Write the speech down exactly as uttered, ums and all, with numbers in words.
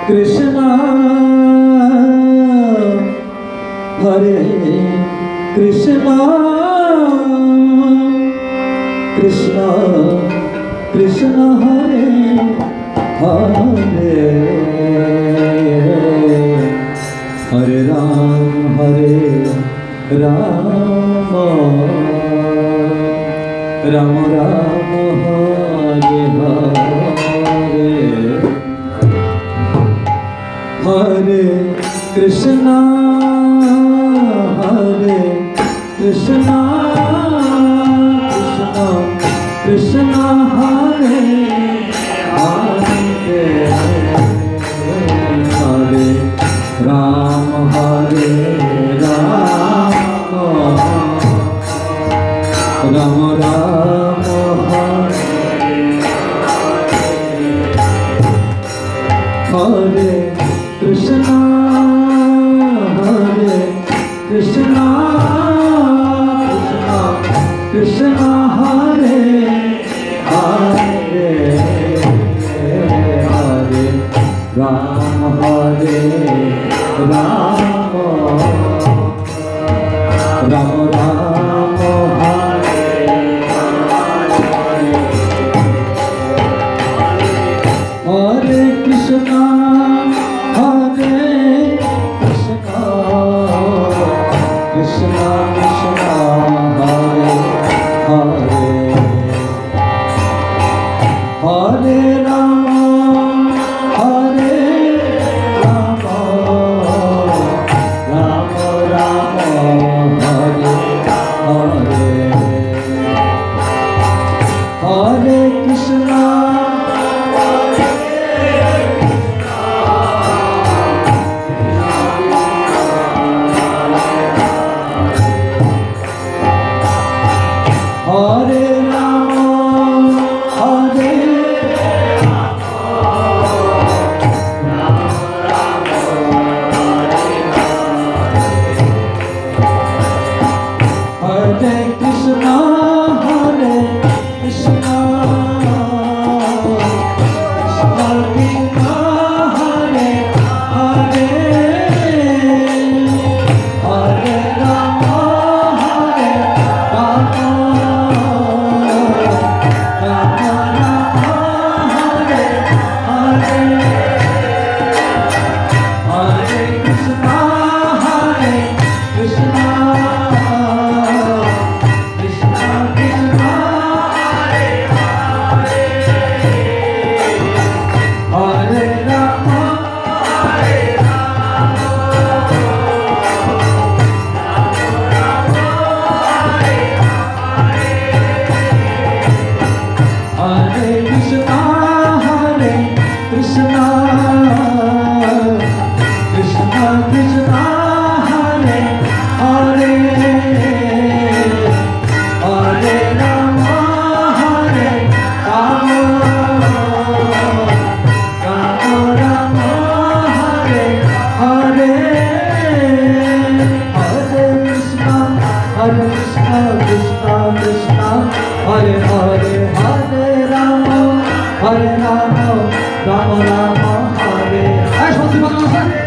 Krishna Hare Krishna Krishna Krishna Hare Hare Hare Ram Hare Ram Ram Ram Hare Hare Hare Krishna Hare Krishna Krishna Krishna Hare Hare Hare Ram Hare Ram Ram Ram Hare Krishna Hare Krishna Krishna Krishna Hare Hare Hare Ram Hare Ram Ram Ram Hare Hare Krishna Hare Krishna Krishna Krishna Hare Hare Hare Ram Hare Ram Ram Ram Hare Hare Hare Krishna Hare Ram Hare Hare Krishna Hare Krishna Krishna Krishna Hare Hare Hare Ram Hare Ram Hare Hare Hare Ram Hare Ram Ram Ram Hare.